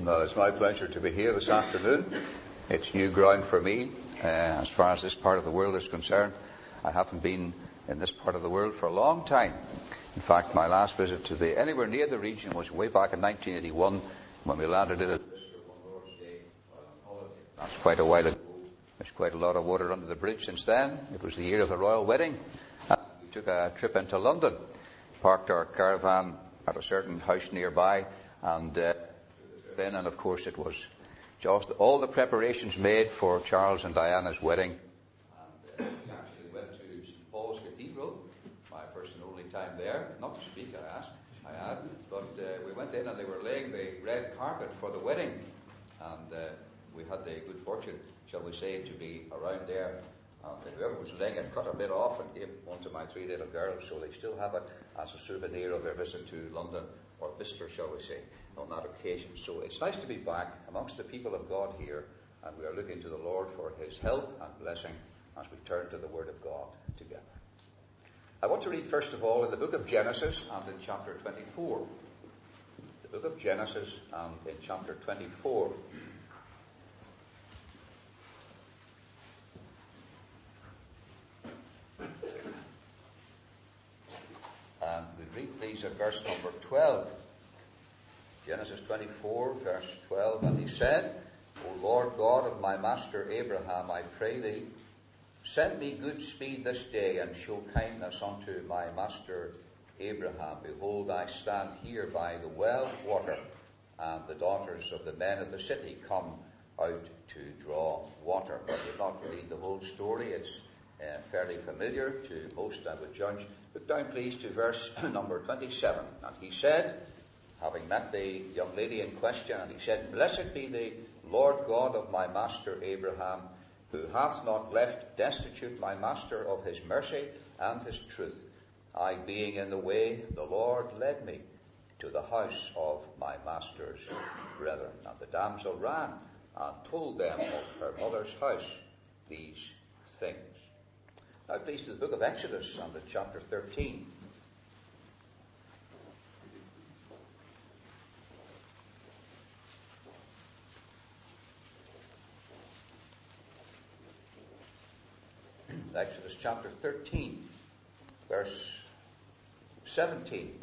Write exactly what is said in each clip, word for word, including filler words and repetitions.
Well, it's my pleasure to be here this afternoon. It's new ground for me. Uh, as far as this part of the world is concerned, I haven't been in this part of the world for a long time. In fact, my last visit to the anywhere near the region was way back in nineteen eighty-one when we landed in a That's quite a while ago. There's quite a lot of water under the bridge since then. It was the year of the royal wedding. And we took a trip into London, parked our caravan at a certain house nearby, and uh, then, and of course, it was just all the preparations made for Charles and Diana's wedding. And uh, we actually went to Saint Paul's Cathedral, my first and only time there. Not to speak, I asked, I had, but uh, we went in and they were laying the red carpet for the wedding, and uh, we had the good fortune, shall we say, to be around there. And whoever was laying it cut a bit off and gave one to my three little girls, so they still have it as a souvenir of their visit to London, or Bicester, shall we say, on that occasion. So it's nice to be back amongst the people of God here, and we are looking to the Lord for his help and blessing as we turn to the Word of God together. I want to read first of all in the book of Genesis and in chapter twenty-four. The book of Genesis and in chapter twenty-four. And we read these at verse number twelve. Genesis twenty-four, verse twelve. And he said, O Lord God of my master Abraham, I pray thee, send me good speed this day, and show kindness unto my master Abraham. Behold, I stand here by the well of water, and the daughters of the men of the city come out to draw water. But I did not read the whole story. It's uh, fairly familiar to most, I would judge. Look down, please, to verse number twenty-seven. And he said, having met the young lady in question, and he said, Blessed be the Lord God of my master Abraham, who hath not left destitute my master of his mercy and his truth. I being in the way, the Lord led me to the house of my master's brethren. And the damsel ran and told them of her mother's house these things. Now please to the book of Exodus and in chapter thirteen. Exodus chapter thirteen, verse seventeen.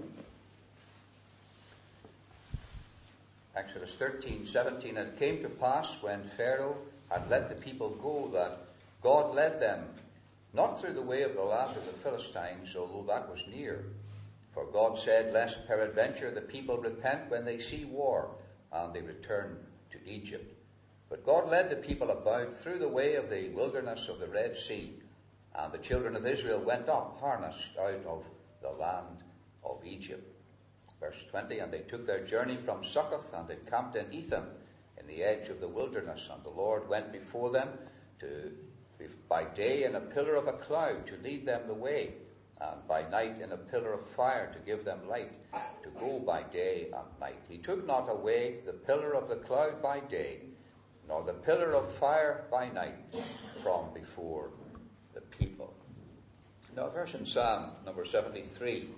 Exodus thirteen, seventeen. And it came to pass when Pharaoh had let the people go that God led them not through the way of the land of the Philistines, although that was near. For God said, Lest peradventure the people repent when they see war, and they return to Egypt. But God led the people about through the way of the wilderness of the Red Sea, and the children of Israel went up, harnessed out of the land of Egypt. Verse twenty, And they took their journey from Succoth, and encamped in Etham, in the edge of the wilderness. And the Lord went before them to by day in a pillar of a cloud to lead them the way, and by night in a pillar of fire to give them light, to go by day and night. He took not away the pillar of the cloud by day, nor the pillar of fire by night from before the people. Now, a verse in Psalm number seventy-three.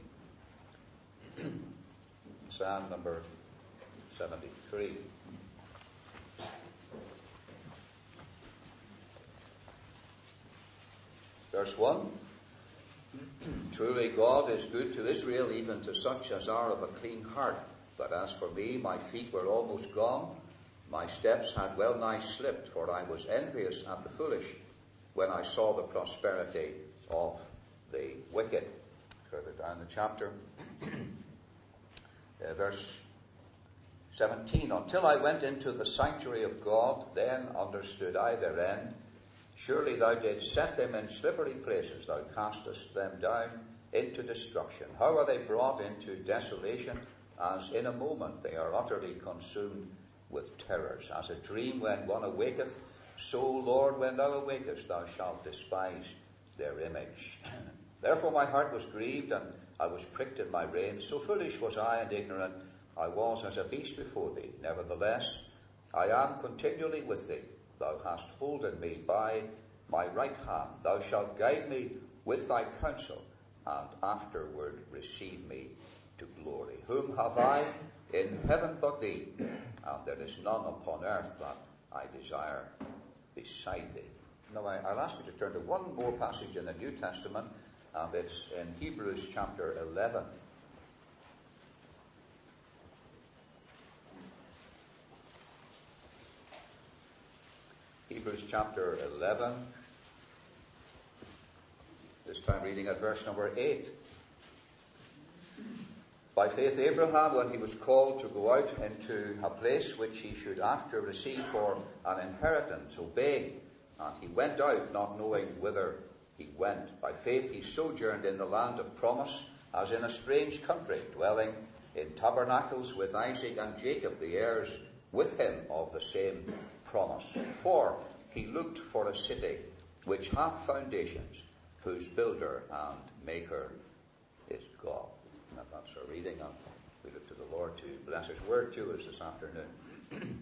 Psalm number seventy-three. Verse one. Truly God is good to Israel, even to such as are of a clean heart. But as for me, my feet were almost gone. My steps had well nigh slipped, for I was envious at the foolish when I saw the prosperity of the wicked. Further down the chapter, uh, verse seventeen. Until I went into the sanctuary of God, then understood I their end. Surely thou didst set them in slippery places, thou castest them down into destruction. How are they brought into desolation? As in a moment they are utterly consumed with terrors. As a dream when one awaketh, so, Lord, when thou awakest, thou shalt despise their image. Therefore my heart was grieved, and I was pricked in my reins. So foolish was I and ignorant, I was as a beast before thee. Nevertheless, I am continually with thee. Thou hast holden me by my right hand. Thou shalt guide me with thy counsel, and afterward receive me to glory. Whom have I in heaven but thee, and there is none upon earth that I desire beside thee. Now I, I'll ask you to turn to one more passage in the New Testament, and it's in Hebrews chapter eleven. Hebrews chapter eleven, this time reading at verse number eight. By faith Abraham, when he was called to go out into a place which he should after receive for an inheritance, obeyed, and he went out not knowing whither he went. By faith he sojourned in the land of promise, as in a strange country, dwelling in tabernacles with Isaac and Jacob, the heirs with him of the same promise. For he looked for a city which hath foundations, whose builder and maker is God. And that's our reading, and we look to the Lord to bless his word to us this afternoon.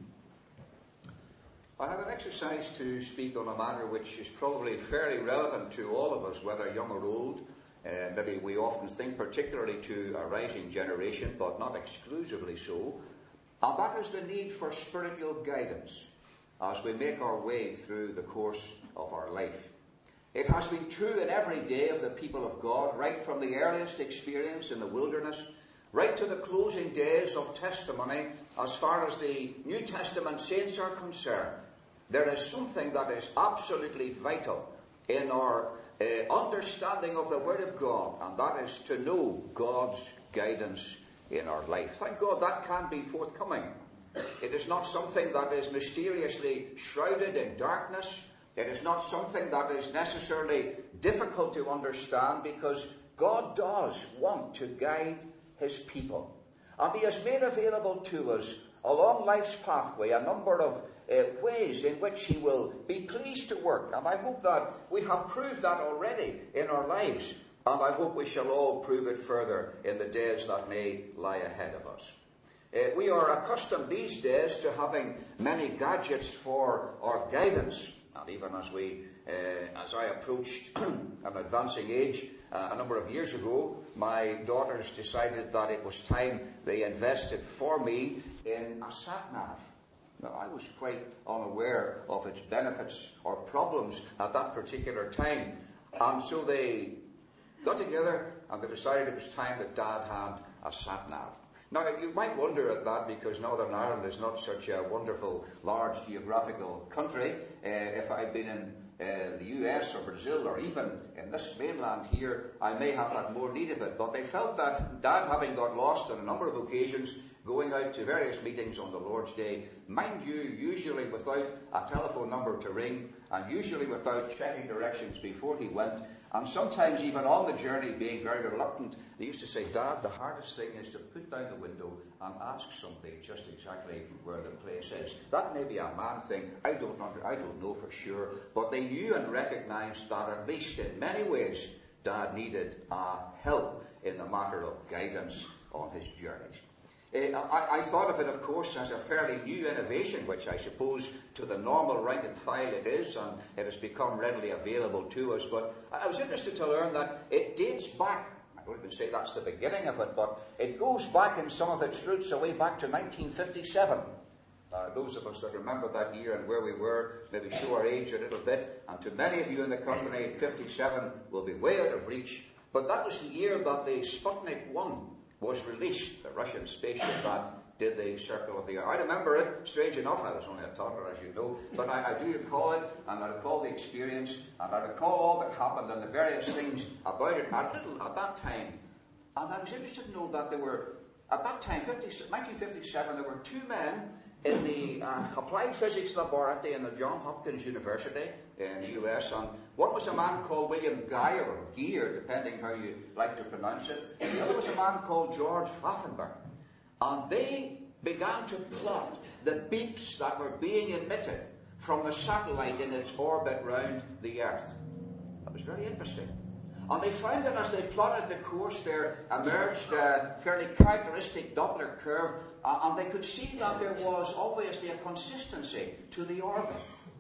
I have an exercise to speak on a matter which is probably fairly relevant to all of us, whether young or old. Uh, maybe we often think particularly to a rising generation, but not exclusively so. And that is the need for spiritual guidance as we make our way through the course of our life. It has been true in every day of the people of God, right from the earliest experience in the wilderness, right to the closing days of testimony, as far as the New Testament saints are concerned. There is something that is absolutely vital in our uh, understanding of the Word of God, and that is to know God's guidance in our life. Thank God that can be forthcoming. It is not something that is mysteriously shrouded in darkness. It is not something that is necessarily difficult to understand, because God does want to guide his people. And he has made available to us along life's pathway a number of uh, ways in which he will be pleased to work. And I hope that we have proved that already in our lives. And I hope we shall all prove it further in the days that may lie ahead of us. Uh, we are accustomed these days to having many gadgets for our guidance. And even as we, uh, as I approached an advancing age uh, a number of years ago, my daughters decided that it was time they invested for me in a sat-nav. Now, I was quite unaware of its benefits or problems at that particular time. And so they got together and they decided it was time that Dad had a sat-nav. Now, you might wonder at that, because Northern Ireland is not such a wonderful, large geographical country. Uh, if I'd been in uh, the U S or Brazil or even in this mainland here, I may have had more need of it. But they felt that Dad, having got lost on a number of occasions, going out to various meetings on the Lord's Day, mind you, usually without a telephone number to ring, and usually without checking directions before he went, and sometimes even on the journey being very reluctant, they used to say, Dad, the hardest thing is to put down the window and ask somebody just exactly where the place is. That may be a man thing, I don't under, I don't know for sure, but they knew and recognized that at least in many ways, Dad needed uh, help in the matter of guidance on his journeys. Uh, I, I thought of it, of course, as a fairly new innovation, which I suppose to the normal rank and file it is, and it has become readily available to us. But I was interested to learn that it dates back, I don't even say that's the beginning of it, but it goes back in some of its roots away back to nineteen fifty-seven. Uh, those of us that remember that year and where we were maybe show our age a little bit, and to many of you in the company, fifty-seven will be way out of reach. But that was the year that the Sputnik one was released, the Russian spaceship that did the circle of the earth. I remember it, strange enough, I was only a toddler, as you know, but I, I do recall it, and I recall the experience, and I recall all that happened and the various things about it at, little, at that time. And I was interested to know that there were, at that time, nineteen fifty-seven, there were two men in the uh, Applied Physics Laboratory in the Johns Hopkins University in the U S, and one was a man called William Guy, or Gear, depending how you like to pronounce it. The other was a man called George Pfaffenberg. And they began to plot the beeps that were being emitted from the satellite in its orbit round the Earth. That was very interesting. And they found that as they plotted the course, there emerged a fairly characteristic Doppler curve, uh, and they could see that there was obviously a consistency to the orbit.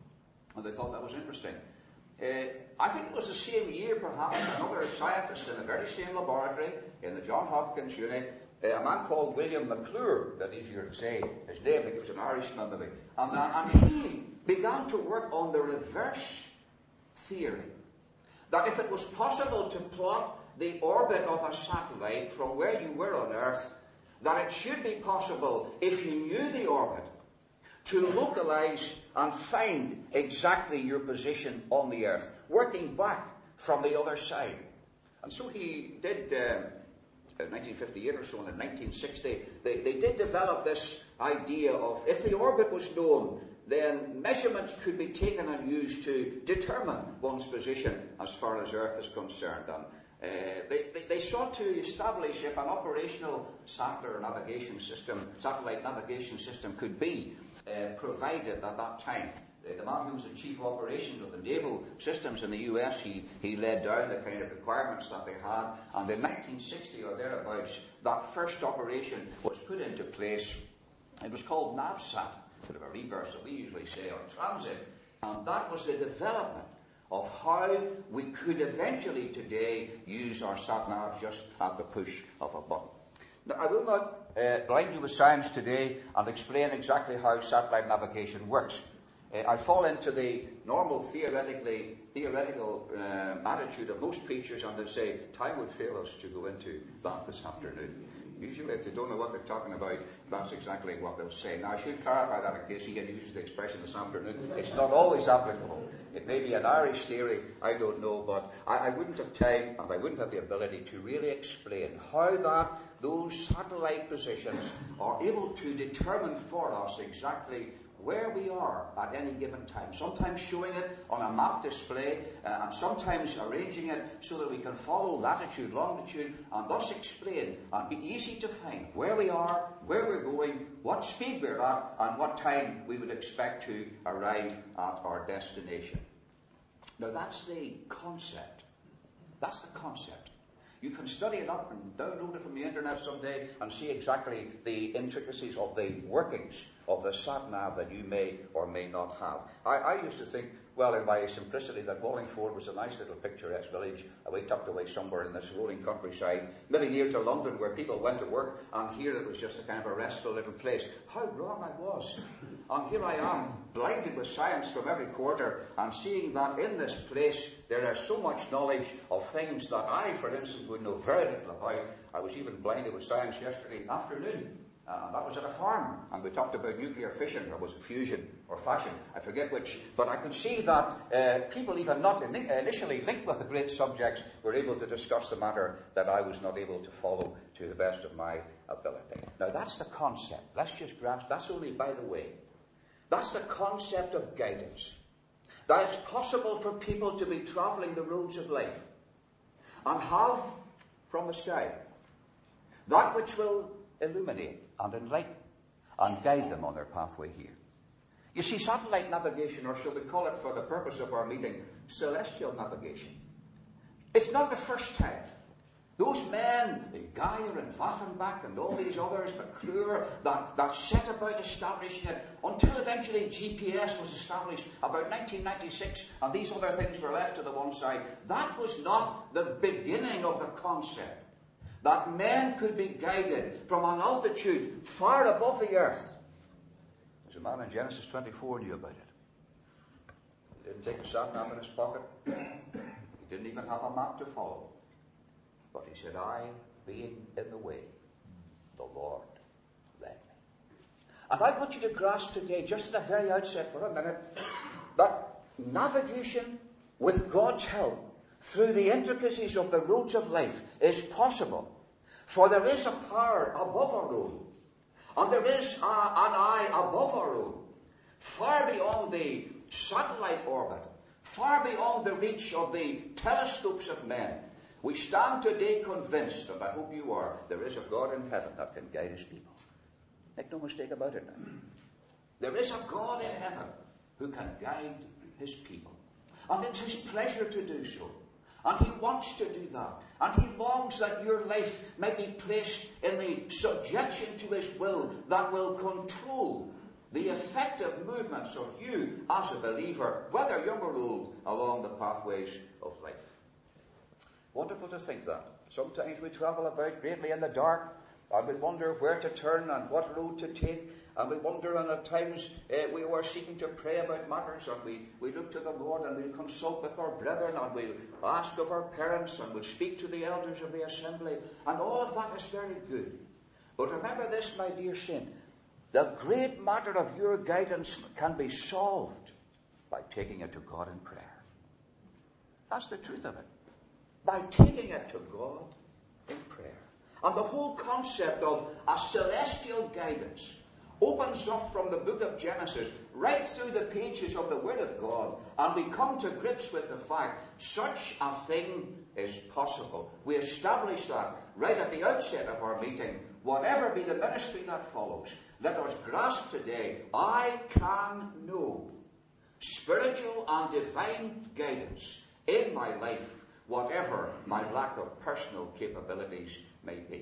And they thought that was interesting. Uh, I think it was the same year, perhaps, another scientist in the very same laboratory in the Johns Hopkins unit Uh, a man called William McClure, that easier to say his name, I think he was an Irishman maybe, and, uh, and he began to work on the reverse theory. That if it was possible to plot the orbit of a satellite from where you were on Earth, that it should be possible, if you knew the orbit, to localize and find exactly your position on the Earth, working back from the other side. And so he did, uh, in nineteen fifty-eight or so, and in nineteen sixty, they, they did develop this idea of, if the orbit was known, then measurements could be taken and used to determine one's position as far as Earth is concerned. And uh, they, they, they sought to establish if an operational satellite navigation system, satellite navigation system could be uh, provided at that time. The, the man who was the chief of operations of the naval systems in the U S, he, he laid down the kind of requirements that they had. And in nineteen sixty or thereabouts, that first operation was put into place. It was called NavSat. Bit of a reverse that we usually say, or transit, and that was the development of how we could eventually today use our sat-nav just at the push of a button. Now, I will not uh, blind you with science today and explain exactly how satellite navigation works. Uh, I fall into the normal theoretically theoretical uh, attitude of most preachers, and they say time would fail us to go into that this afternoon. Usually, if they don't know what they're talking about, that's exactly what they'll say. Now, I should clarify that in case Ian uses the expression this afternoon. It's not always applicable. It may be an Irish theory, I don't know, but I, I wouldn't have time and I wouldn't have the ability to really explain how that those satellite positions are able to determine for us exactly where we are at any given time. Sometimes showing it on a map display, uh, and sometimes arranging it so that we can follow latitude, longitude, and thus explain and be easy to find where we are, where we're going, what speed we're at, and what time we would expect to arrive at our destination. Now that's the concept. That's the concept. You can study it up and download it from the internet someday and see exactly the intricacies of the workings of the sat-nav that you may or may not have. I, I used to think, well, in my simplicity, that Wallingford was a nice little picturesque village away tucked away somewhere in this rolling countryside, maybe near to London, where people went to work, and here it was just a kind of a restful little place. How wrong I was. And here I am, blinded with science from every quarter, and seeing that in this place there is so much knowledge of things that I, for instance, would know very little about. I was even blinded with science yesterday afternoon. Uh, and that was at a farm, and we talked about nuclear fission, or was it fusion, or fashion, I forget which. But I can see that uh, people even not in, initially linked with the great subjects were able to discuss the matter that I was not able to follow to the best of my ability. Now that's the concept. Let's just grasp, that's only by the way. That's the concept of guidance. That it's possible for people to be travelling the roads of life and have from the sky that which will illuminate and enlighten and guide them on their pathway here. You see, satellite navigation, or shall we call it for the purpose of our meeting, celestial navigation. It's not the first time. Those men, Geyer and Waffenbach and all these others, McClure, that, that set about establishing it until eventually G P S was established about nineteen ninety-six, and these other things were left to the one side. That was not the beginning of the concept. That men could be guided from an altitude far above the earth. There's a man in Genesis twenty-four knew about it. He didn't take a sat-nav in his pocket. He didn't even have a map to follow. But he said, I, being in the way, the Lord led me. And I want you to grasp today, just at the very outset for a minute, that navigation with God's help through the intricacies of the roads of life is possible. For there is a power above our own, and there is a, an eye above our own, far beyond the satellite orbit, far beyond the reach of the telescopes of men. We stand today convinced, and I hope you are, there is a God in heaven that can guide his people. Make no mistake about it now. There is a God in heaven who can guide his people. And it's his pleasure to do so. And he wants to do that. And he longs that your life may be placed in the subjection to his will that will control the effective movements of you as a believer, whether young or old, along the pathways of life. Wonderful to think that. Sometimes we travel about greatly in the dark, And we wonder where to turn and what road to take. And we wonder, and at times uh, we were seeking to pray about matters, and we, we look to the Lord, and we'll consult with our brethren, and we'll ask of our parents, and we'll speak to the elders of the assembly, and all of that is very good. But remember this, my dear saint, the great matter of your guidance can be solved by taking it to God in prayer. That's the truth of it. By taking it to God in prayer. And the whole concept of a celestial guidance opens up from the book of Genesis right through the pages of the Word of God, and we come to grips with the fact such a thing is possible. We establish that right at the outset of our meeting. Whatever be the ministry that follows, let us grasp today, I can know spiritual and divine guidance in my life, whatever my lack of personal capabilities may be.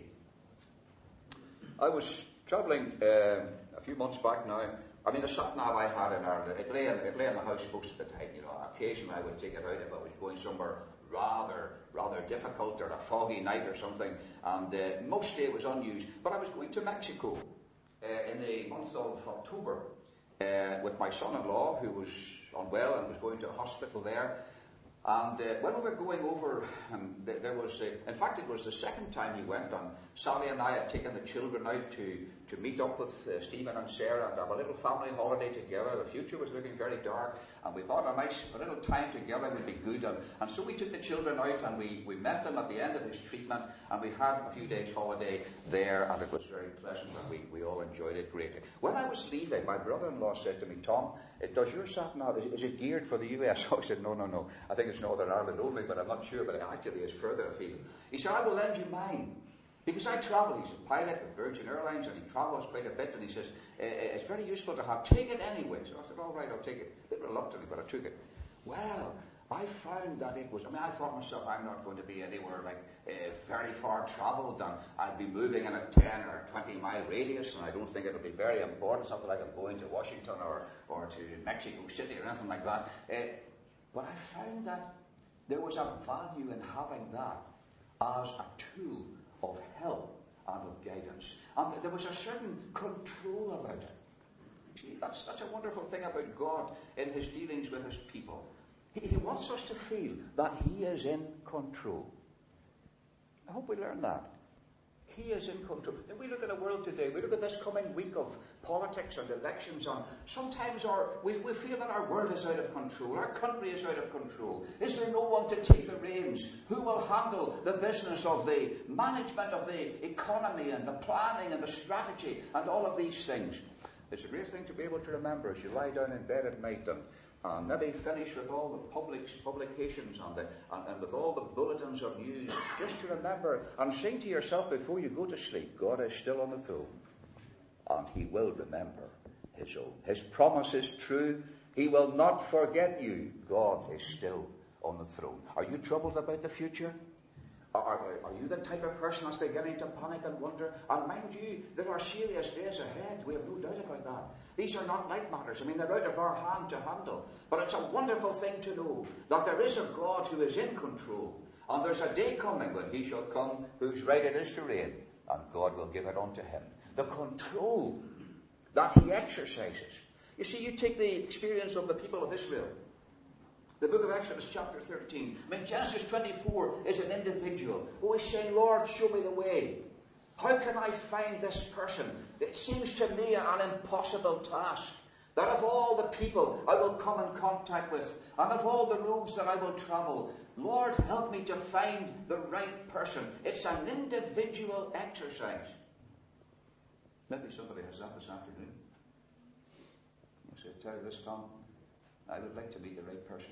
I was travelling uh, a few months back now. I mean, the sat-nav I had in Ireland, it lay, in, it lay in the house most of the time. You know, occasionally I would take it out if I was going somewhere rather, rather difficult or a foggy night or something. And uh, mostly it was unused. But I was going to Mexico uh, in the month of October uh, with my son-in-law, who was unwell and was going to a hospital there. And uh, when we were going over, um, there, there was, a, in fact, it was the second time he went, and Sally and I had taken the children out to, to meet up with uh, Stephen and Sarah and have a little family holiday together. The future was looking very dark, and we thought a nice, a little time together would be good. And, and so we took the children out, and we, we met them at the end of his treatment, and we had a few days holiday there, and it was very pleasant, and we, we all enjoyed it greatly. When I was leaving, my brother-in-law said to me, Tom, does your sat-nav, is, is it geared for the U S? I said, no, no, no. I think it's Northern Ireland only, but I'm not sure, but it actually is further afield. He said, I will lend you mine. Because I travel, he's a pilot with Virgin Airlines, and he travels quite a bit, and he says, it's very useful to have. Take it anyway. So I said, all right, I'll take it. A bit reluctantly, but I took it. Well, I found that it was, I mean, I thought myself, I'm not going to be anywhere like uh, very far travelled, and I'll be moving in a ten or twenty mile radius, and I don't think it'll be very important. It's not like I'm going to Washington or, or to Mexico City or anything like that. Uh, but I found that there was a value in having that as a tool of help and of guidance. And there was a certain control about it. See, that's, that's a wonderful thing about God in his dealings with his people. He, he wants us to feel that he is in control. I hope we learn that. He is in control. If we look at the world today, we look at this coming week of politics and elections, and sometimes our, we, we feel that our world is out of control, our country is out of control. Is there no one to take the reins? Who will handle the business of the management of the economy and the planning and the strategy and all of these things? It's a great thing to be able to remember as you lie down in bed at night and And maybe finish with all the public publications and, the, and, and with all the bulletins of news, just to remember and sing to yourself before you go to sleep, God is still on the throne, and he will remember his own. His promise is true. He will not forget you. God is still on the throne. Are you troubled about the future? Are, are you the type of person that's beginning to panic and wonder? And mind you, there are serious days ahead. We have no doubt about that. These are not light matters. I mean, they're out of our hand to handle. But it's a wonderful thing to know that there is a God who is in control. And there's a day coming when he shall come whose right it is to reign. And God will give it unto him. The control that he exercises. You see, you take the experience of the people of Israel. The book of Exodus chapter thirteen. I mean, Genesis twenty-four is an individual who is saying, Lord, show me the way. How can I find this person? It seems to me an impossible task. That of all the people I will come in contact with, and of all the roads that I will travel, Lord, help me to find the right person. It's an individual exercise. Maybe somebody has that this afternoon. I say, tell you this, Tom. I would like to meet the right person.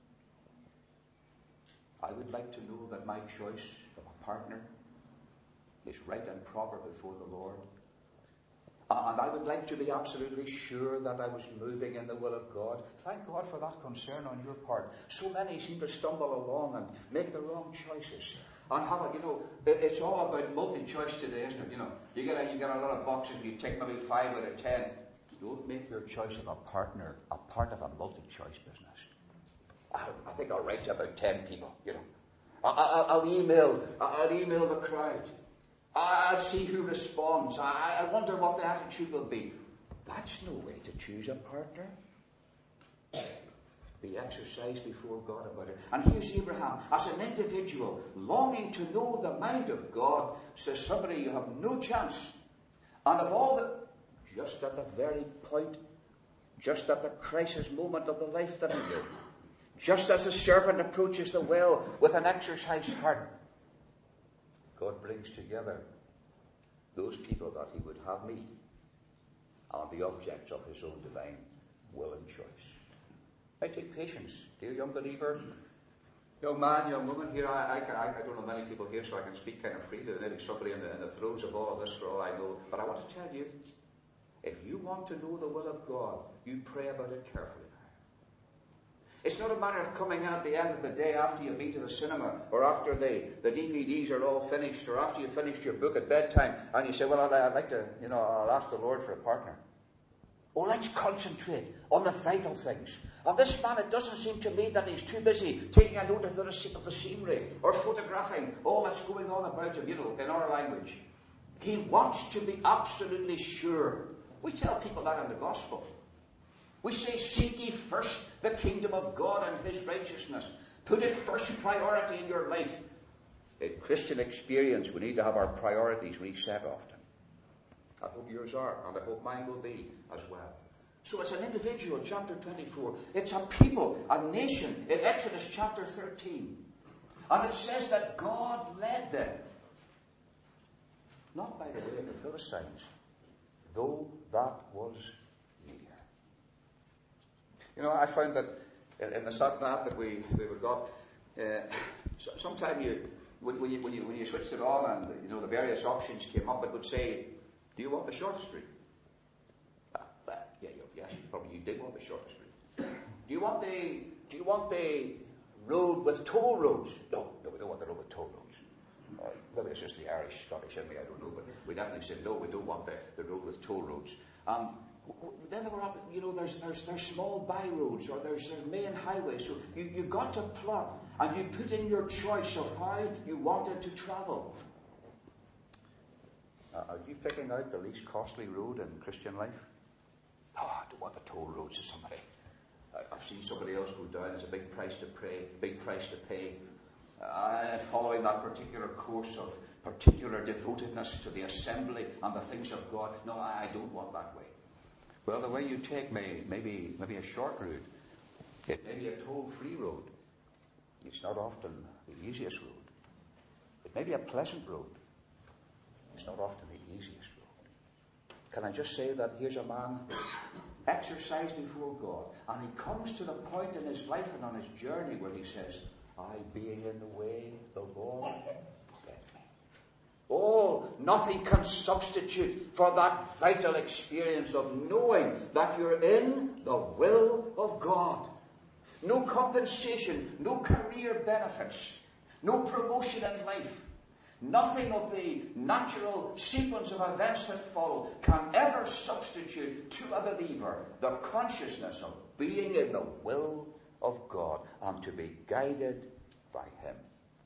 I would like to know that my choice of a partner is right and proper before the Lord. And I would like to be absolutely sure that I was moving in the will of God. Thank God for that concern on your part. So many seem to stumble along and make the wrong choices. And have a, you know, it's all about multi-choice today, isn't it? You know, you get a, you get a lot of boxes and you take maybe five out of ten. Don't make your choice of a partner a part of a multi-choice business. I, I think I'll write to about ten people, you know. I, I, I'll email, I'll email the crowd. I'll see who responds. I, I wonder what the attitude will be. That's no way to choose a partner. Be exercised before God about it. And here's Abraham, as an individual, longing to know the mind of God, says, somebody, you have no chance. And of all the, just at the very point, just at the crisis moment of the life that he lived, just as the servant approaches the well with an exercised heart, God brings together those people that he would have meet are the objects of his own divine will and choice. I take patience, dear young believer, young man, young woman. Here, I, I, I don't know many people here, so I can speak kind of freely. Maybe somebody in the, in the throes of all of this, for all I know. But I want to tell you, if you want to know the will of God, you pray about it carefully. It's not a matter of coming in at the end of the day after you've been to the cinema, or after the, the D V Ds are all finished, or after you've finished your book at bedtime, and you say, well, I'd, I'd like to, you know, I'll ask the Lord for a partner. Oh, let's concentrate on the vital things. And this man, it doesn't seem to me that he's too busy taking a note of the, of the scenery, or photographing all that's going on about him, you know, in our language. He wants to be absolutely sure. We tell people that in the gospel. We say, seek ye first the kingdom of God and his righteousness. Put it first priority in your life. In Christian experience, we need to have our priorities reset often. I hope yours are, and I hope mine will be as well. So it's an individual, chapter twenty-four. It's a people, a nation, in Exodus chapter thirteen. And it says that God led them. Not by the way of the Philistines, though that was near. You know, I found that in the sat nav that we, we got, uh, sometime you when, when you when you when you switched it on and you know the various options came up, it would say, do you want the shortest route? Ah, but, yeah, yes, probably you did want the shortest route. Do you want the Do you want the road with toll roads? No, no, we don't want the road with toll roads. Uh, maybe it's just the Irish, Scottish in me, I don't know, but we definitely said no, we don't want the, the road with toll roads. Um, then there were, you know, there's there's there's small by roads, or there's there's main highways. So you you got to plot and you put in your choice of how you wanted to travel. Uh, are you picking out the least costly road in Christian life? Oh, I don't want the toll roads to somebody. I, I've seen somebody else go down. It's a big price to pay. Big price to pay. Uh, following that particular course of particular devotedness to the assembly and the things of God. No, I, I don't want that way. Well, the way you take may maybe maybe a short route. It may be a toll-free road. It's not often the easiest road. It may be a pleasant road. It's not often the easiest road. Can I just say that here's a man exercised before God, and he comes to the point in his life and on his journey where he says, I being in the way, the Lord led me. Oh, nothing can substitute for that vital experience of knowing that you're in the will of God. No compensation, no career benefits, no promotion in life. Nothing of the natural sequence of events that follow can ever substitute to a believer the consciousness of being in the will of God and to be guided by him.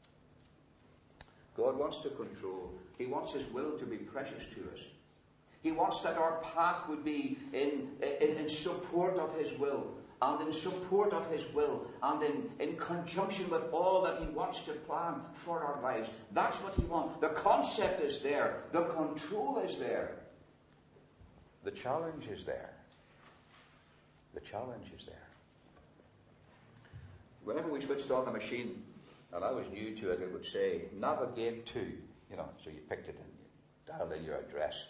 God wants to control. He wants his will to be precious to us. He wants that our path would be in, in, in support of his will, and in support of his will, and in, in conjunction with all that he wants to plan for our lives. That's what he wants. The concept is there. The control is there. The challenge is there. The challenge is there. Whenever we switched on the machine, and I was new to it, it would say, navigate to, you know, so you picked it and you dialed in your address.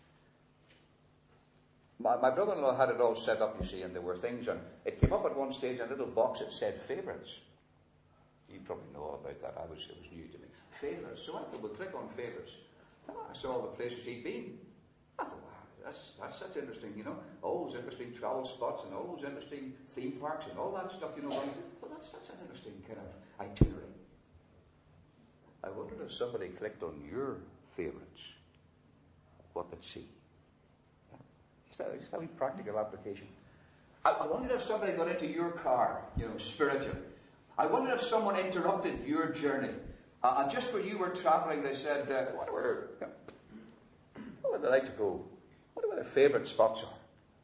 My, my brother-in-law had it all set up, you see, and there were things, and it came up at one stage in a little box that said favourites. You probably know all about that. I was, it was new to me. Favourites. So I thought, we'll click on favourites. Oh, I saw all the places he'd been. I thought, wow, that's, that's, that's interesting, you know. All those interesting travel spots and all those interesting theme parks and all that stuff, you know. I thought, that's, that's an interesting kind of itinerary. I wondered if somebody clicked on your favourites, what they'd see. Just a, just a wee practical application. I, I wondered if somebody got into your car, you know, spiritually. I wondered if someone interrupted your journey. Uh, and just when you were travelling, they said, uh, what, were, what would they like to go? What are their favourite spots are?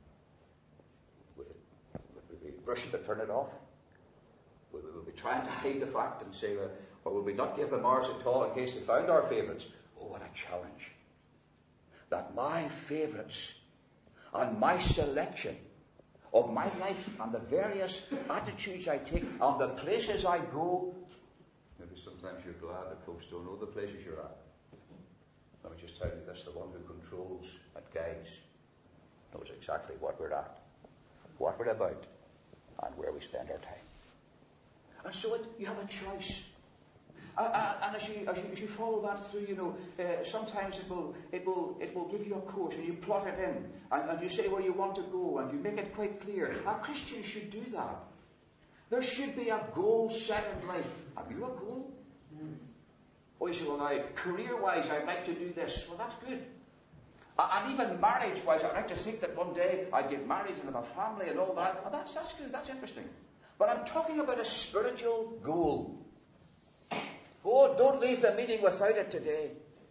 Would, it, would we be rushing to turn it off? Would we, would we trying to hide the fact and say, uh, or would we not give them ours at all in case they found our favourites? Oh, what a challenge. That my favourites and my selection of my life and the various attitudes I take and the places I go. Maybe sometimes you're glad that folks don't know the places you're at. Let me just tell you this, the one who controls and guides knows exactly what we're at, what we're about, and where we spend our time. And so it, you have a choice. Uh, uh, and as you, as, you, as you follow that through, you know, uh, sometimes it will, it will, it will give you a course, and you plot it in, and, and you say where you want to go, and you make it quite clear. A Christian should do that. There should be a goal set in life. Have you a goal? Mm. Oh, you say, well, now, career-wise, I'd like to do this. Well, that's good. Uh, and even marriage-wise, I'd like to think that one day I'd get married and have a family and all that. Well, that's, that's good. That's interesting. But I'm talking about a spiritual goal. Oh, don't leave the meeting without it today.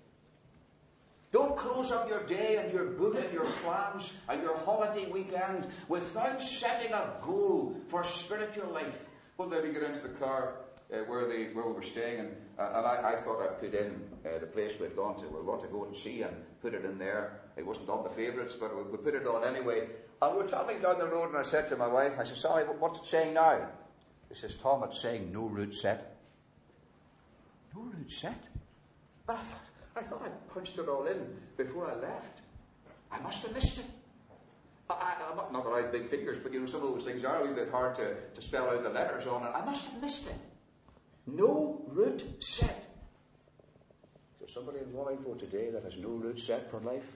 Don't close up your day and your book and your plans and your holiday weekend without setting a goal for spiritual life. One day we get into the car uh, where, they, where we were staying, and, uh, and I, I thought I'd put in uh, the place we'd gone to. We want to go and see, and put it in there. It wasn't on the favourites, but we, we put it on anyway. And we were travelling down the road, and I said to my wife, I said, sorry, what's it saying now? She says, Tom, it's saying no route set. No route set? But I thought, I thought I'd punched it all in before I left. I must have missed it. I, I, not, not that I have big fingers, but you know, some of those things are a little bit hard to, to spell out the letters on it. I must have missed it. No route set. Is there somebody in Wallingford today that has no route set for life?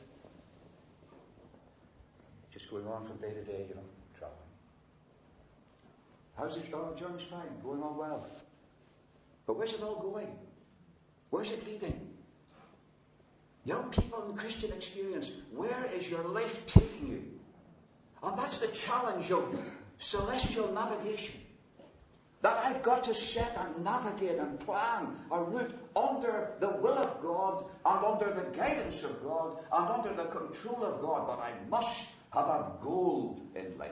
Just going on from day to day, you know, travelling. How's it? Oh, the journey's fine, going on well. But where's it all going? Where's it leading? Young people in Christian experience, where is your life taking you? And that's the challenge of celestial navigation. That I've got to set and navigate and plan a route under the will of God and under the guidance of God and under the control of God. But I must have a goal in life.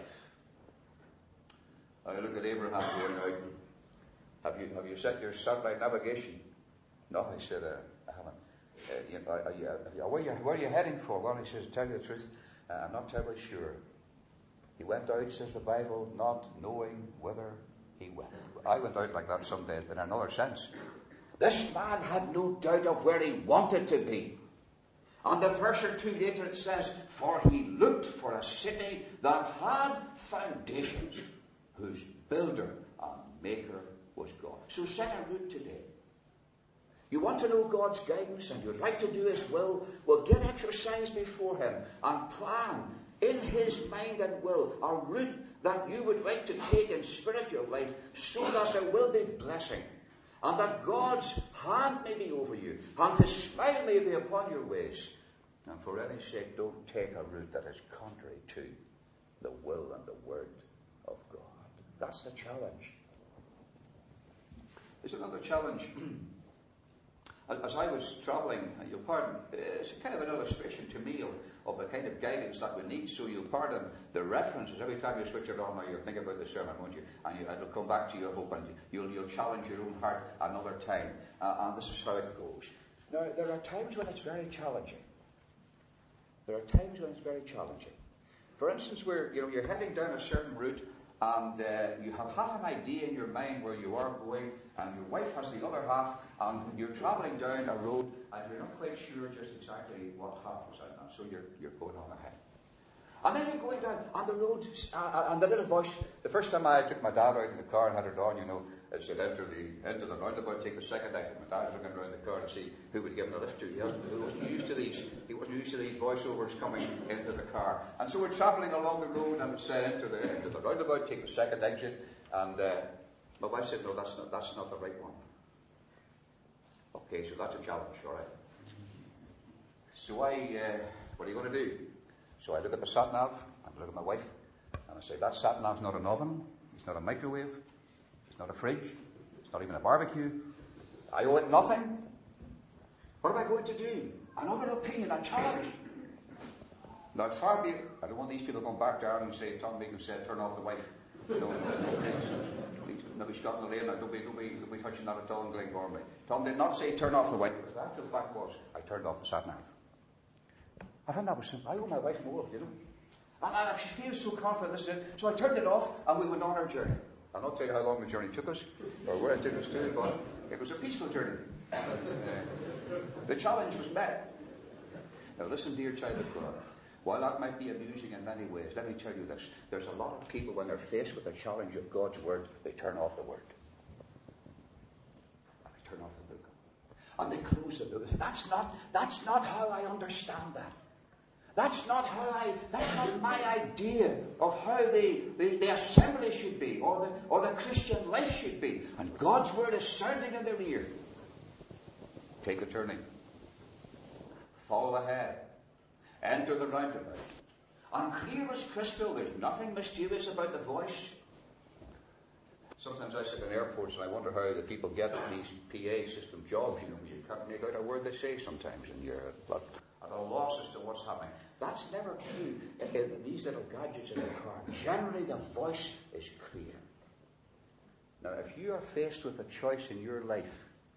I look at Abraham going out. Have you, have you set your satellite navigation? No, he said, uh, I haven't. Uh, you know, are you, are you, where, are you, where are you heading for? Well, he says, to tell you the truth, uh, I'm not terribly sure. He went out, says the Bible, not knowing whither he went. I went out like that some days, but in another sense. This man had no doubt of where he wanted to be. And the verse or two later it says, for he looked for a city that had foundations, whose builder and maker was God. So set a route today. You want to know God's guidance and you'd like to do His will? Well, get exercise before Him and plan in His mind and will a route that you would like to take in spiritual life so that there will be blessing and that God's hand may be over you and His smile may be upon your ways. And for any sake, don't take a route that is contrary to the will and the word of God. That's the challenge. There's another challenge. As I was travelling, you'll pardon, it's kind of an illustration to me of, of the kind of guidance that we need. So you'll pardon the references. Every time you switch it on, now you'll think about the sermon, won't you? And you, it'll come back to you, I hope, and you'll, you'll challenge your own heart another time. Uh, and this is how it goes. Now, there are times when it's very challenging. There are times when it's very challenging. For instance, where you know you're heading down a certain route, and uh, you have half an idea in your mind where you are going, and your wife has the other half, and you're travelling down a road, and you're not quite sure just exactly what half is out now, so you're, you're going on ahead. And then you're going down on the road, uh, and the little voice, the first time I took my dad out in the car and had her on, you know, it said enter the enter the roundabout, take the second exit. My dad's looking around the car to see who would give him a lift to. He, hasn't, he wasn't used to these. He wasn't used to these voiceovers coming into the car. And so we're travelling along the road, and it said enter the enter the roundabout, take the second exit. And uh, my wife said, no, that's not that's not the right one. Okay, so that's a challenge, all right. So I, uh, what are you going to do? So I look at the sat nav, I look at my wife, and I say, that sat nav's not an oven, it's not a microwave, it's not a fridge, it's not even a barbecue. I owe it nothing. What am I going to do? Another opinion, a challenge. Now, far be it, I don't want these people going back to Ireland and say, Tom Meekin said, turn off the wife. No, no, please. Please. Maybe stop in the lane. Now, don't be, don't be, don't be touching that at all in Glengormley. Tom did not say turn off the wife. The actual fact was, I turned off the sat nav. I found that was simple. I owe my wife more, you know. And, and she feels so confident this is it. So I turned it off and we went on our journey. I'll not tell you how long the journey took us, or where it took us to, but it was a peaceful journey. Uh, the challenge was met. Now listen, dear child of God. While that might be amusing in many ways, let me tell you this. There's a lot of people, when they're faced with the challenge of God's Word, they turn off the Word. And they turn off the book. And they close the book and say, that's not, that's not how I understand that. That's not how I, that's not my idea of how the, the, the assembly should be, or the, or the Christian life should be. And God's Word is sounding in their ear. Take a turning. Follow ahead. Enter the roundabout. And clear as crystal, there's nothing mysterious about the voice. Sometimes I sit in airports and I wonder how the people get these P A system jobs, you know, you can't make out a word they say sometimes, and you're at a loss as to what's happening. That's never true in these little gadgets in the car. Generally, the voice is clear. Now, if you are faced with a choice in your life,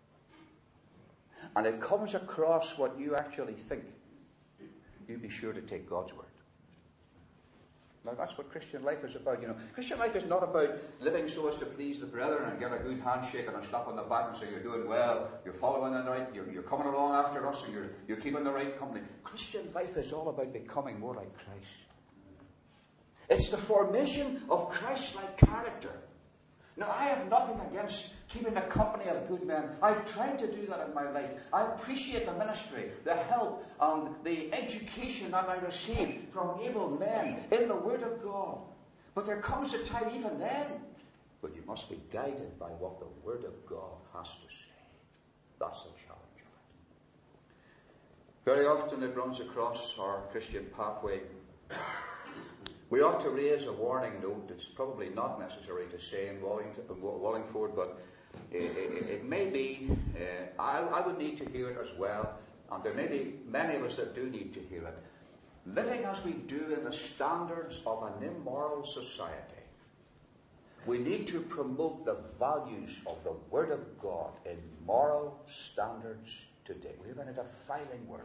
and it comes across what you actually think, you be sure to take God's Word. Now that's what Christian life is about, you know. Christian life is not about living so as to please the brethren and get a good handshake and a slap on the back and say you're doing well, you're following the right, you're, you're coming along after us and you're, you're keeping the right company. Christian life is all about becoming more like Christ. It's the formation of Christ-like character. Now, I have nothing against keeping the company of good men. I've tried to do that in my life. I appreciate the ministry, the help, and the education that I received from able men in the Word of God. But there comes a time even then when you must be guided by what the Word of God has to say. That's the challenge of it. Very often it runs across our Christian pathway. We ought to raise a warning note. It's probably not necessary to say in Wallingford, but it, it, it may be, uh, I, I would need to hear it as well, and there may be many of us that do need to hear it. Living as we do in the standards of an immoral society, we need to promote the values of the Word of God in moral standards today. We live in a defiling world.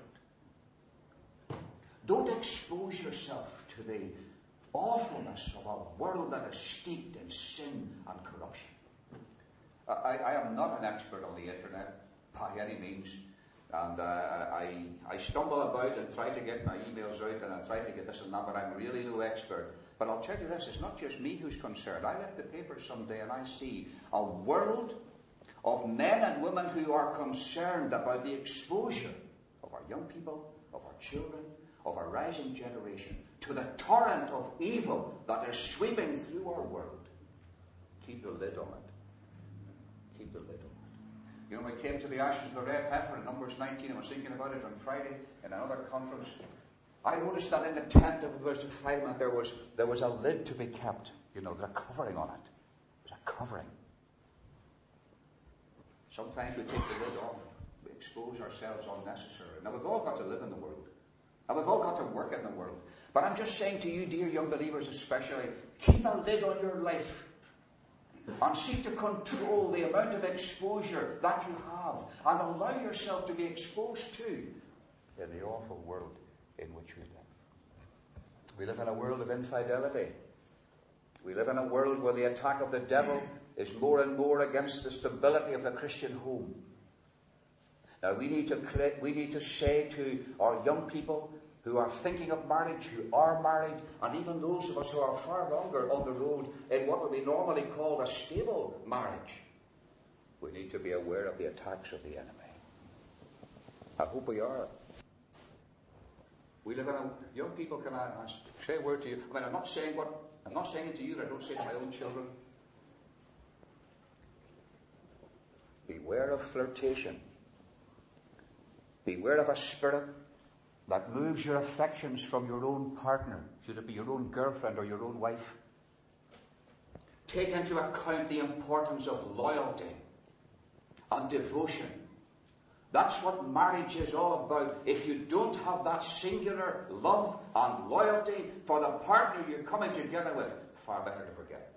Don't expose yourself to the awfulness of a world that is steeped in sin and corruption. I, I am not an expert on the internet by any means, and uh, I, I stumble about and try to get my emails out and I try to get this and that, but I'm really no expert. But I'll tell you this, it's not just me who's concerned. I lift the paper someday and I see a world of men and women who are concerned about the exposure of our young people, of our children, of our rising generation to the torrent of evil that is sweeping through our world. Keep the lid on it. Keep the lid on it. You know, when I came to the Ashes of the Red Heifer in Numbers nineteen, I was thinking about it on Friday in another conference. I noticed that in the tent of the defilement there was there was a lid to be kept. You know, the covering on it. It was a covering. Sometimes we take the lid off. We expose ourselves unnecessarily. Now we've all got to live in the world. And we've all got to work in the world. But I'm just saying to you, dear young believers especially, keep a lid on your life. And seek to control the amount of exposure that you have. And allow yourself to be exposed to in the awful world in which we live. We live in a world of infidelity. We live in a world where the attack of the devil is more and more against the stability of the Christian home. Now we need to we need to say to our young people who are thinking of marriage, who are married, and even those of us who are far longer on the road in what would be normally called a stable marriage, we need to be aware of the attacks of the enemy. I hope we are. We live in a young people. Can I, I say a word to you? I mean, I'm not saying what I'm not saying it to you. I don't say it to my own children. Beware of flirtation. Beware of a spirit that moves your affections from your own partner, should it be your own girlfriend or your own wife. Take into account the importance of loyalty and devotion. That's what marriage is all about. If you don't have that singular love and loyalty for the partner you're coming together with, far better to forget it.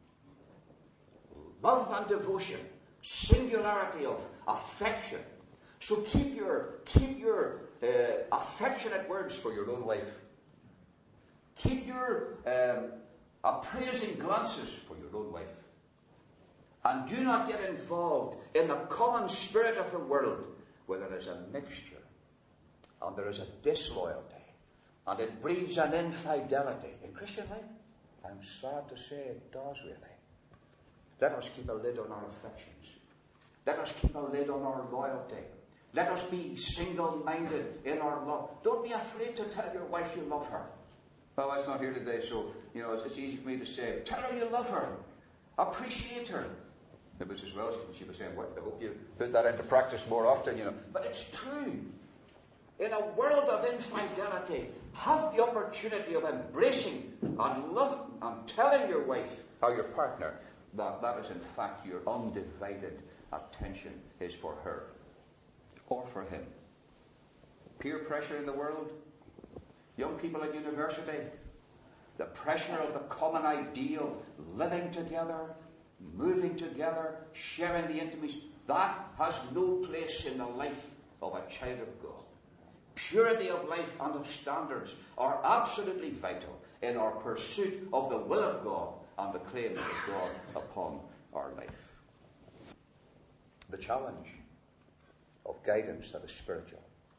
Love and devotion, singularity of affection. So keep your keep your uh, affectionate words for your own wife. Keep your um, appraising glances for your own wife. And do not get involved in the common spirit of the world, where there is a mixture and there is a disloyalty and it breeds an infidelity. In Christian life, I'm sad to say it does really. Let us keep a lid on our affections. Let us keep a lid on our loyalty. Let us be single-minded in our love. Don't be afraid to tell your wife you love her. Well, that's not here today, so, you know, it's, it's easy for me to say, tell her you love her. Appreciate her. It was as well as she was saying, what, I hope you put that into practice more often, you know. But it's true. In a world of infidelity, have the opportunity of embracing and loving and telling your wife or your partner that that is in fact your undivided attention is for her or for him. Peer pressure in the world, young people at university, the pressure of the common idea of living together, moving together, sharing the intimacy, that has no place in the life of a child of God. Purity of life and of standards are absolutely vital in our pursuit of the will of God and the claims of God upon our life. The challenge of guidance that is spiritual.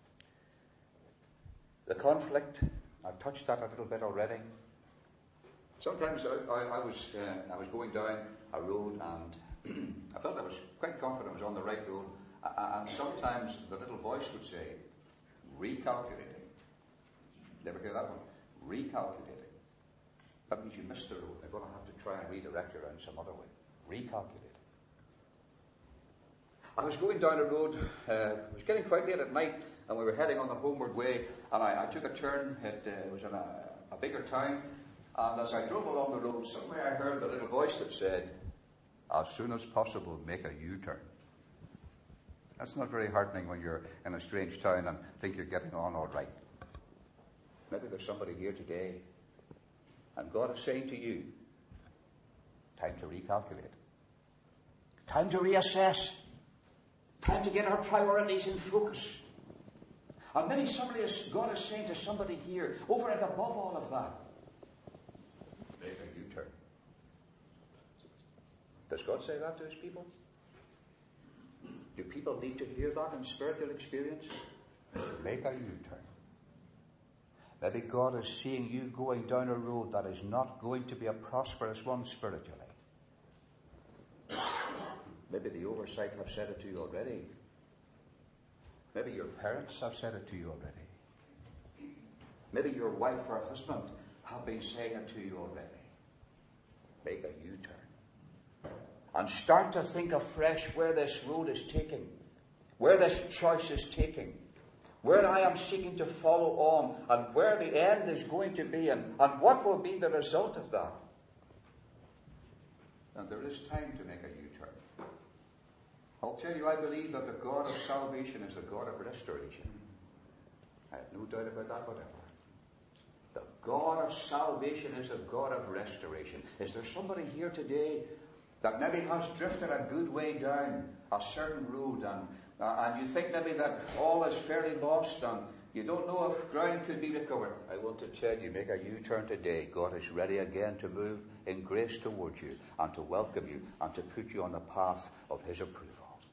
The conflict, I've touched that a little bit already. Sometimes I, I, I was uh, I was going down a road and I felt I was quite confident I was on the right road. And sometimes the little voice would say, recalculating. Never hear that one? Recalculating. That means you missed the road. They're going to have to try and redirect you around some other way. Recalculating. I was going down a road, uh, it was getting quite late at night, and we were heading on the homeward way, and I, I took a turn. It uh, was in a, a bigger town, and as I drove along the road, suddenly I heard the little voice that said, as soon as possible, make a U-turn. That's not very heartening when you're in a strange town and think you're getting on all right. Maybe there's somebody here today, and God is saying to you, time to recalculate. Time to reassess. Time to get our priorities in focus. And maybe somebody is, God is saying to somebody here, over and above all of that, make a U-turn. Does God say that to his people? Do people need to hear that in spiritual experience? Make a U-turn. Maybe God is seeing you going down a road that is not going to be a prosperous one spiritually. Maybe the oversight have said it to you already. Maybe your parents have said it to you already. Maybe your wife or husband have been saying it to you already. Make a U-turn. And start to think afresh where this road is taking, where this choice is taking, where I am seeking to follow on, and where the end is going to be, and, and what will be the result of that. And there is time to make a U-turn. I'll tell you, I believe that the God of salvation is the God of restoration. I have no doubt about that whatever. The God of salvation is the God of restoration. Is there somebody here today that maybe has drifted a good way down a certain road, and uh, and you think maybe that all is fairly lost and you don't know if ground could be recovered? I want to tell you, make a U-turn today. God is ready again to move in grace towards you and to welcome you and to put you on the path of his approval.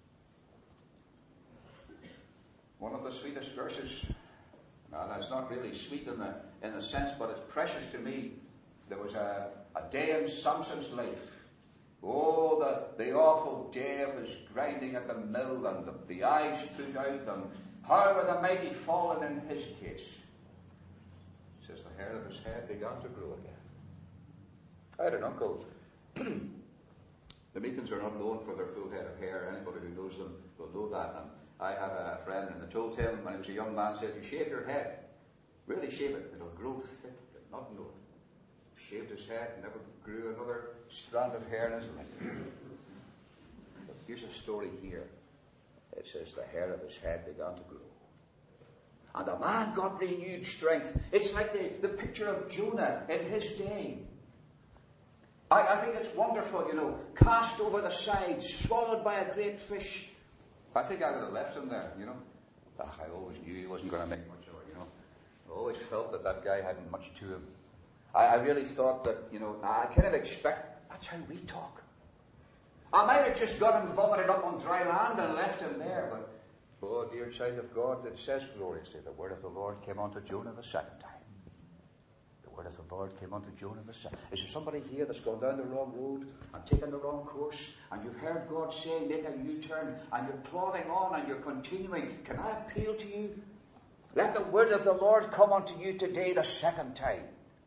One of the sweetest verses, and it's not really sweet in the in the sense, but it's precious to me. There was a, a day in Samson's life. Oh, the, the awful day of his grinding at the mill, and the, the eyes put out, and how were the mighty fallen in his case? It says the hair of his head began to grow again. I had an uncle. The Meekins are not known for their full head of hair. Anybody who knows them will know that. And I had a friend, and I told him when he was a young man, said, you shave your head. Really shave it. It'll grow thick, but not know it. Shaved his head, never grew another strand of hair in his life. But here's a story here. it says the hair of his head began to grow. And the man got renewed strength. It's like the, the picture of Jonah in his day. I, I think it's wonderful, you know, cast over the side, swallowed by a great fish. I think I would have left him there, you know. Ach, I always knew he wasn't going to make much of it, you know. I always felt that that guy hadn't much to him. I, I really thought that, you know, I kind of expect, that's how we talk. I might have just got him vomited up on dry land and left him there, but, oh, dear child of God, it says gloriously, the word of the Lord came unto Jonah the second time. The word of the Lord came unto Jonah the second. Is there somebody here that's gone down the wrong road and taken the wrong course, and you've heard God say, make a U-turn, and you're plodding on and you're continuing? Can I appeal to you? Let the word of the Lord come unto you today the second time.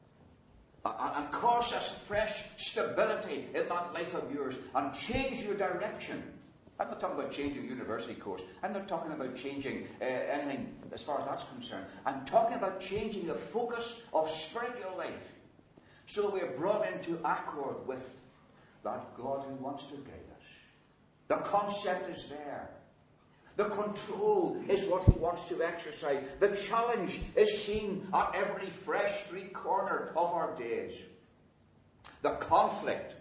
And cause us fresh stability in that life of yours, and change your direction. I'm not talking about changing your university course. I'm not talking about changing uh, anything as far as that's concerned. I'm talking about changing the focus of spiritual life, so that we're brought into accord with that God who wants to guide us. The concept is there. The control is what he wants to exercise. The challenge is seen at every fresh street corner of our days. The conflict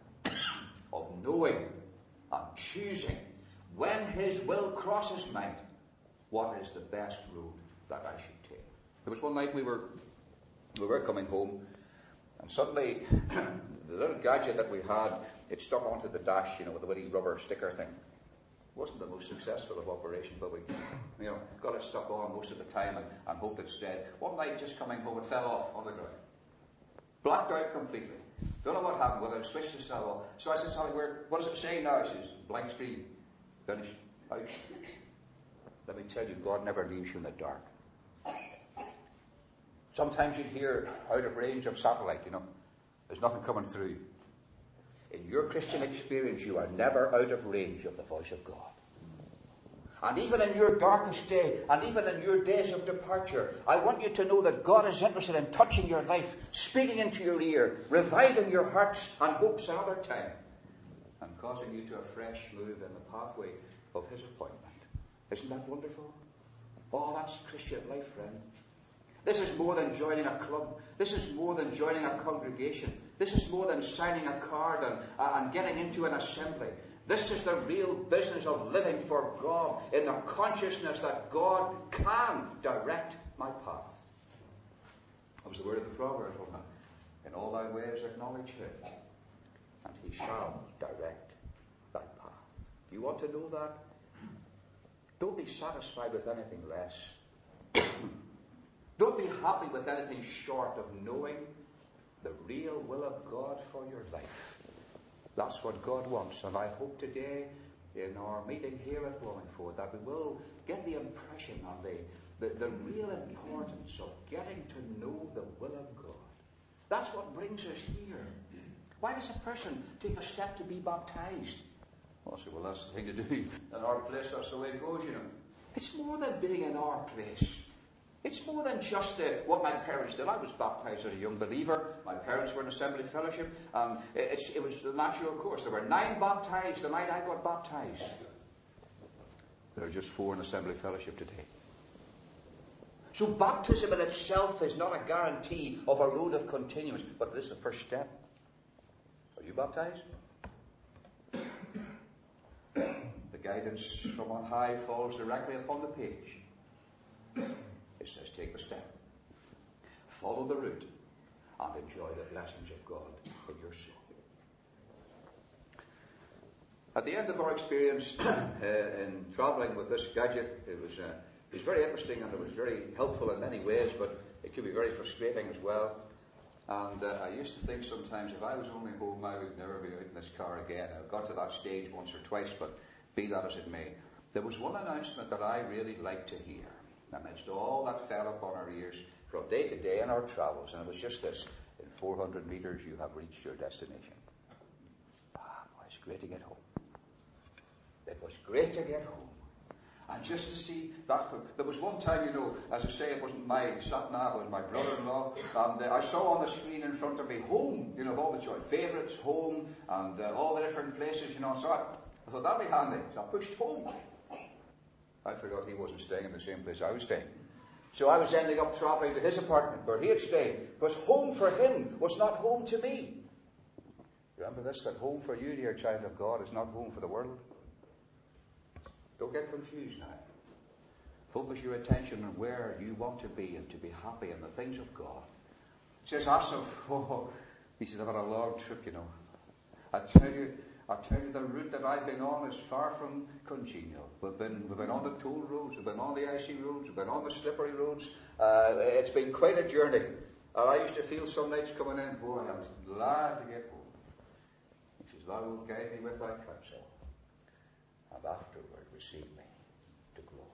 of knowing and choosing, when his will crosses mine, what is the best road that I should take. There was one night we were we were coming home, and suddenly the little gadget that we had, it stuck onto the dash, you know, with the wee rubber sticker thing. Wasn't the most successful of operations, but we, you know, got it stuck on most of the time and, and hoped it's dead. One night, just coming home, it fell off on the ground. Blacked out completely. Don't know what happened, whether it switched itself off. So I said, Sally, where, what does it say now? She says, blank screen. Finished. Out. Let me tell you, God never leaves you in the dark. Sometimes you'd hear out of range of satellite, you know. There's nothing coming through. In your Christian experience, you are never out of range of the voice of God. And even in your darkest day, and even in your days of departure, I want you to know that God is interested in touching your life, speaking into your ear, reviving your hearts and hopes another time, and causing you to a fresh move in the pathway of his appointment. Isn't that wonderful? Oh, that's Christian life, friend. This is more than joining a club. This is more than joining a congregation. This is more than signing a card and, uh, and getting into an assembly. This is the real business of living for God in the consciousness that God can direct my path. That was the word of the proverb, wasn't it? In all thy ways acknowledge him, and he shall direct thy path. Do you want to know that? Don't be satisfied with anything less. Don't be happy with anything short of knowing the real will of God for your life. That's what God wants. And I hope today in our meeting here at Wallingford that we will get the impression of the, the, the real importance of getting to know the will of God. That's what brings us here. Why does a person take a step to be baptized? Well, I say, well, that's the thing to do. In our place, that's the way it goes, you know. It's more than being in our place. It's more than just uh, what my parents did. I was baptized as a young believer. My parents were in Assembly Fellowship. Um, it, it was the natural course. There were nine baptized the night I got baptized. There are just four in Assembly Fellowship today. So baptism in itself is not a guarantee of a road of continuance, but it is the first step. Are you baptized? The guidance from on high falls directly upon the page. It says, take the step, follow the route, and enjoy the blessings of God in your soul. At the end of our experience uh, in travelling with this gadget, it was, uh, it was very interesting and it was very helpful in many ways, but it could be very frustrating as well. And uh, I used to think sometimes if I was only home, I would never be out in this car again. I got to that stage once or twice, but be that as it may. There was one announcement that I really liked to hear amidst all that fell upon our ears from day to day in our travels, and it was just this: in four hundred metres you have reached your destination. Ah, boy, it's great to get home. It was great to get home. And just to see that, there was one time, you know, as I say, it wasn't my sat-nav, it was my brother-in-law, and uh, I saw on the screen in front of me home, you know, all the joy, favourites, home, and uh, all the different places, you know, so I, I thought that'd be handy, so I pushed home. I forgot he wasn't staying in the same place I was staying. So I was ending up traveling to his apartment where he had stayed, because home for him was not home to me. Remember this, that home for you, dear child of God, is not home for the world. Don't get confused now. Focus your attention on where you want to be and to be happy in the things of God. Says Asaph, oh, he says, I've had a long trip, you know. I tell you, I tell you, the route that I've been on is far from congenial. We've been, we've been on the toll roads, we've been on the icy roads, we've been on the slippery roads. Uh, it's been quite a journey. And I used to feel some nights coming in, boy, I was glad to get home. He says, thou wilt guide me with thy counsel, and afterward receive me to glory.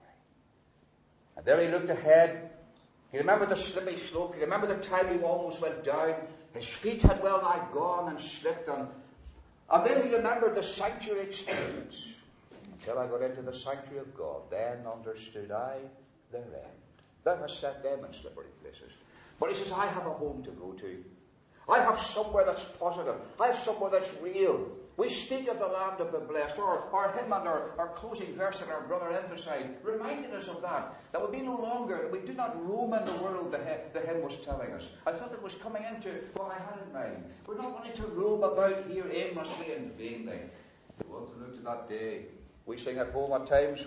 And there he looked ahead. He remembered the slippy slope. He remembered the time he almost went down. His feet had well nigh gone and slipped on. And then he remembered the sanctuary experience. Until I got into the sanctuary of God, then understood I their end. Thou hast set them in slippery places. But he says, I have a home to go to. I have somewhere that's positive. I have somewhere that's real. We speak of the land of the blessed. Our, our hymn and our, our closing verse that our brother emphasized reminded us of that. That would be no longer, that we do not roam in the world, the, the hymn was telling us. I thought it was coming into what I had in mind. We're not wanting to roam about here aimlessly and vainly. We want to look to that day. We sing at home at times.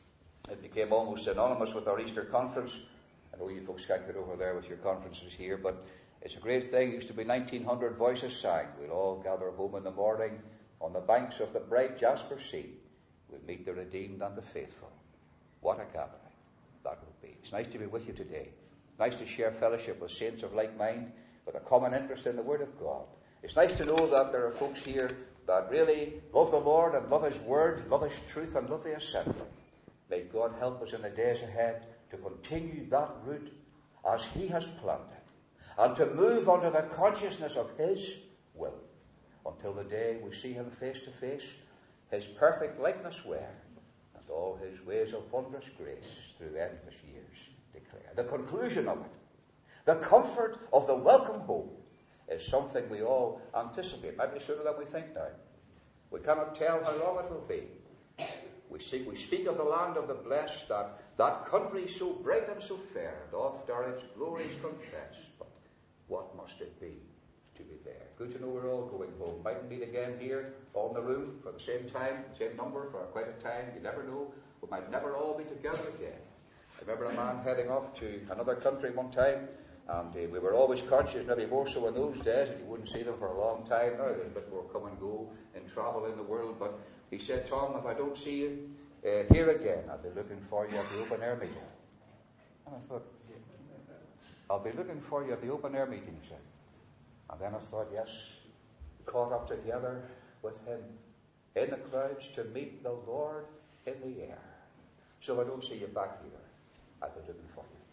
It became almost synonymous with our Easter conference. I know you folks can't get over there with your conferences here, but it's a great thing. It used to be nineteen hundred voices sang. We'll all gather home in the morning on the banks of the bright Jasper Sea. We'll meet the redeemed and the faithful. What a gathering that will be. It's nice to be with you today. Nice to share fellowship with saints of like mind, with a common interest in the Word of God. It's nice to know that there are folks here that really love the Lord and love His Word, love His truth and love the assembly. May God help us in the days ahead to continue that route as He has planned it, and to move under the consciousness of His will, until the day we see Him face to face, His perfect likeness wear, and all His ways of wondrous grace through endless years declare. The conclusion of it, the comfort of the welcome home, is something we all anticipate, maybe sooner than we think now. We cannot tell how long it will be. We see, we speak of the land of the blessed, that, that country so bright and so fair, and oft are its glories confessed. But what must it be to be there? Good to know we're all going home. Mightn't meet again here, all in the room, for the same time, same number, for quite a time. You never know. We might never all be together again. I remember a man heading off to another country one time, and uh, we were always conscious, maybe more so in those days, that you wouldn't see them for a long time. Now there's a bit more come and go in travel in the world, but he said, Tom, if I don't see you uh, here again, I'll be looking for you at the open air meeting. And I thought, I'll be looking for you at the open air meeting, he said. And then I thought, yes, caught up together with him in the clouds to meet the Lord in the air. So if I don't see you back here, I'll be looking for you.